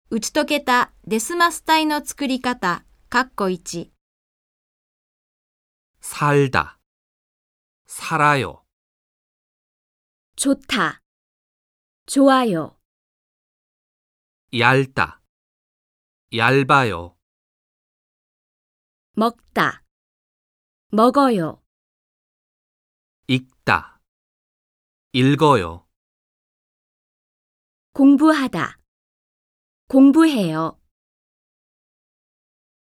打ち解けたデスマス体の作り方、1。 살다, 살아요. 좋다, 좋아요. 얇다, 얇아요. 먹다, 먹어요. 읽다, 읽어요. 공부하다, 공부해요.